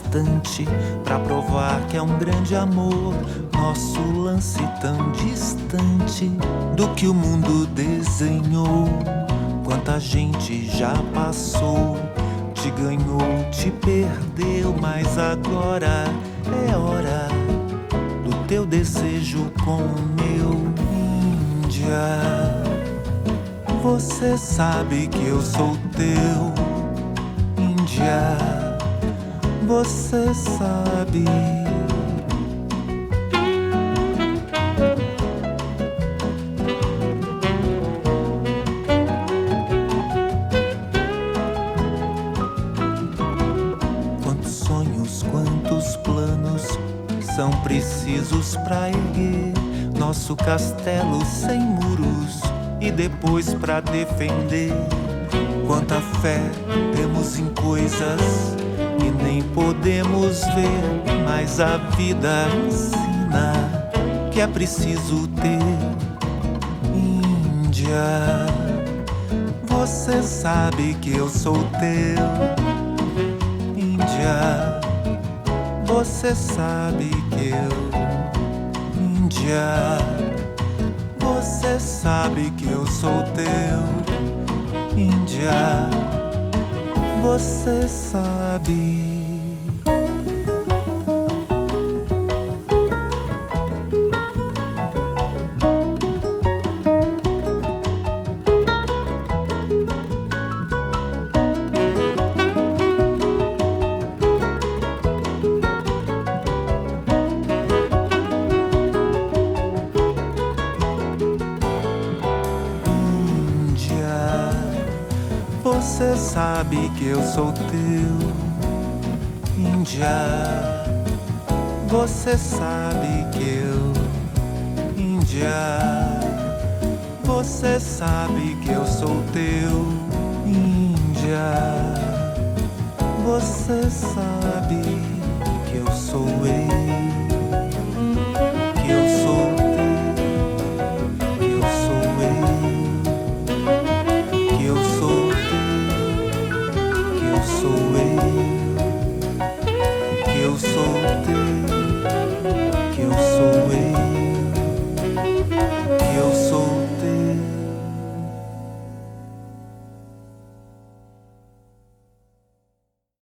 bastante pra provar que é um grande amor. Nosso lance tão distante do que o mundo desenhou. Quanta gente já passou, te ganhou, te perdeu, mas agora é hora do teu desejo com o meu. Índia, você sabe que eu sou teu. Índia, você sabe. Quantos sonhos, quantos planos são precisos pra erguer nosso castelo sem muros e depois pra defender. Quanta fé temos em coisas que nem podemos ver, mas a vida ensina que é preciso ter. Índia, você sabe que eu sou teu. Índia, você sabe que eu. Índia, você sabe que eu sou teu. Índia, você sabe. Você sabe que eu sou teu. Índia, você sabe que eu. Índia, você sabe que eu sou teu. Índia, você sabe que eu sou eu.